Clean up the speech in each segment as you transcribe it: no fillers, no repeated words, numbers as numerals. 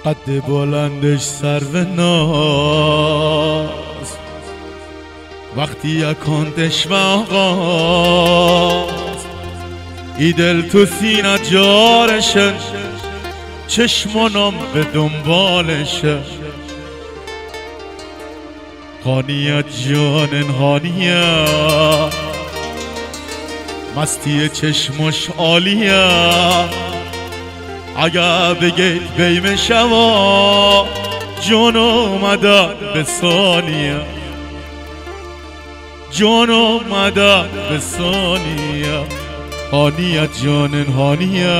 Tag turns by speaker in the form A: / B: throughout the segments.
A: قد بلندش سرو ناز وقتی یکاندش و آغاز ای دل تو سینه جارشه چشمانم به دنبالشه هانیه جانن هانیه مستی چشمش عالیه اگه بگید بیم شوا جان اومده به ثانیه جان اومده به ثانیه هانیه جانن هانیه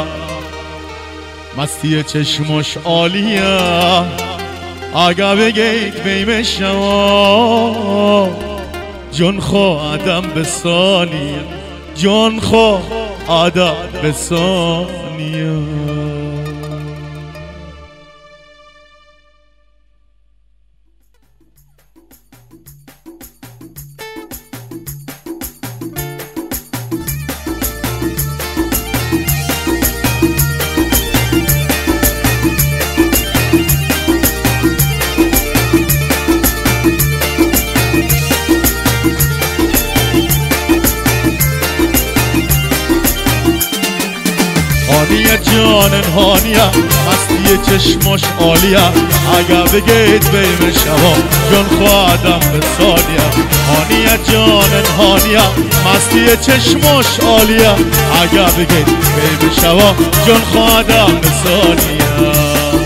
A: مستی چشمش عالیه اگه بگید بیم شوا جان خواه آدم به ثانیه جان خواه آدم به ثانیه هانیه جانن هانیه مستی چشمش عالیه اگه بگید بیم شوا جان خواهدم به ثانیه هانیه جانن هانیه مستی چشمش عالیه اگه بگید بیم شوا جان خواهدم به ثانیه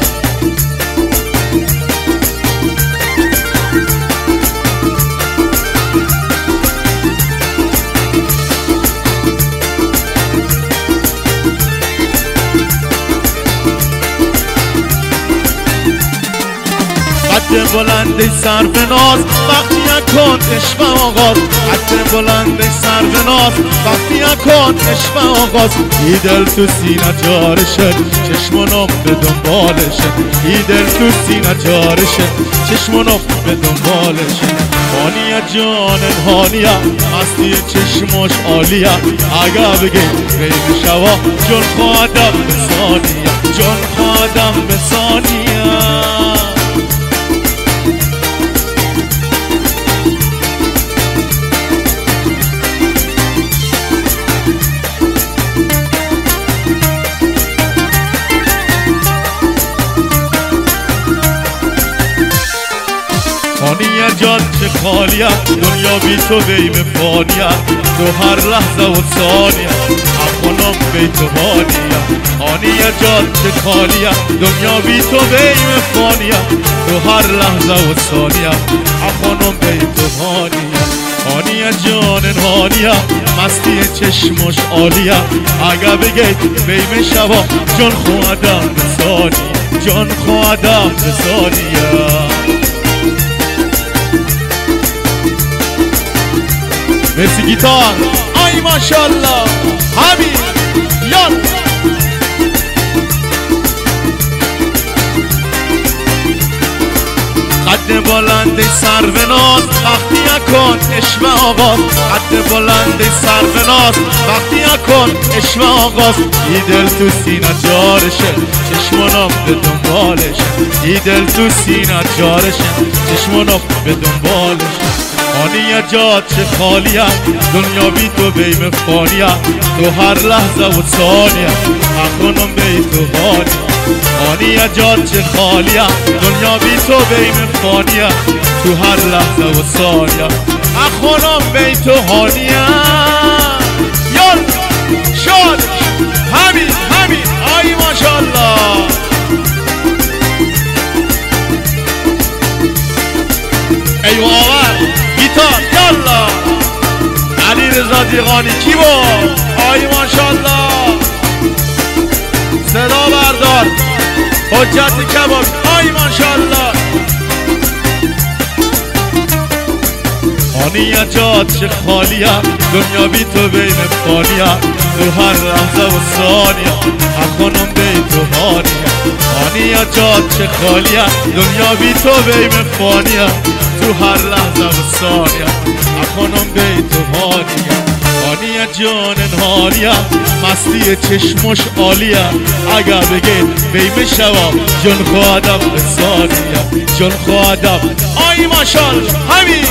A: قد بلندش سرو ناز وقتی یکان عشق آغاز قد بلندش سرو ناز وقتی یکان عشق آغاز ای دل تو سینه جارشه چشمانم به دنبالشه ای دل تو سینه جارشه چشمانم به دلشه هانیه جانن هانیه مستی چشمش عالیه اگه بگید بیم شوا جان خواهدم به ثانیه جان خواهدم به ثانیه هانیه جان چه خالیه دنیا بی تو بیم فانیه تو هر لحظه و ثانیه اخونم بی تو هانیه هانیه جان چه خالیه دنیا بی تو بیم فانیه تو هر لحظه و ثانیه اخونم بی تو هانیه هانیه جانن هانیه مستی چشمش عالیه اگه بگید بیم شوا جان خواهدم به ثانیه جان خواهدم به ثانیه مرسی گیتار آی ماشالله همین یار قد بلندش سرو ناز وقتی یکان عشق آغاز قد بلندش سرو ناز وقتی یکان عشق آغاز ای دل تو سینه جارشه چشمانم به دنبالشه ای دل تو سینه جارشه چشمانم به دنبالشه هانیه جات چه خالیه دنیا بی تو بیم فانیه تو هر لحظه و ثانیه اخونم بی تو هانیه هانیه جات چه خالیه دنیا بی تو بیم فانیه تو هر لحظه و ثانیه اخونم بی تو هانیه یار شاد همین آی ماشالله ایو آور گیتار یالا علی رضا دیغانی کی با آی ماشالله صدا بردار حجت کباب آی ماشالله هانیه جات چه خالیه دنیا بی تو بین فانیه تو هر لحظه و ثانیه اخونم بی تو هانیه هانیه جات چه خالیه دنیا بی تو بین فانیه تو هر لحظه و ثانیه اخونم بی تو هانیه آنیا جان نهاریا مستی چشمش عالیا اگر بگه بیم شوا جان خواهدم بسانیا جان خواهدم آی ماشال همین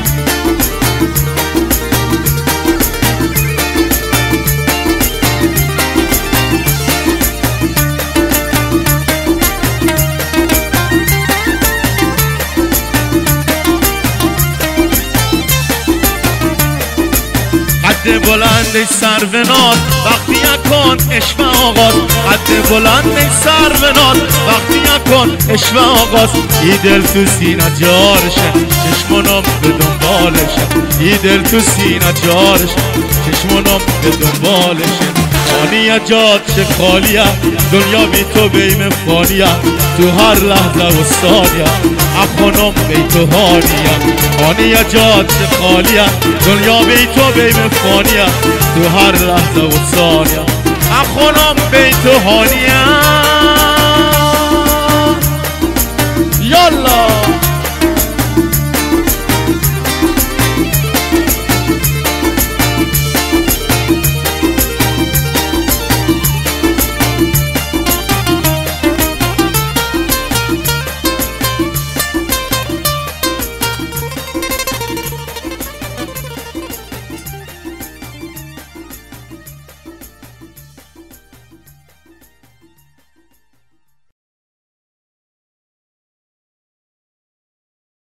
A: قد بلند سرونات وقتی کن عشق آغاز قد بلند سرونات وقتی کن عشق آغاز ای دل تو سینه جارشه چشمونم به دنبالشه ای دل تو سینه جارشه چشمونم به دنبالشه آنیا جات چه خالیه دنیا بی تو بیم فانیه تو هر لحظه و ثانیه اخونم بی تو هانیه آنیا جات چه خالیه دنیا بی تو بیم فانیه تو هر لحظه و ثانیه اخونم بی تو هانیه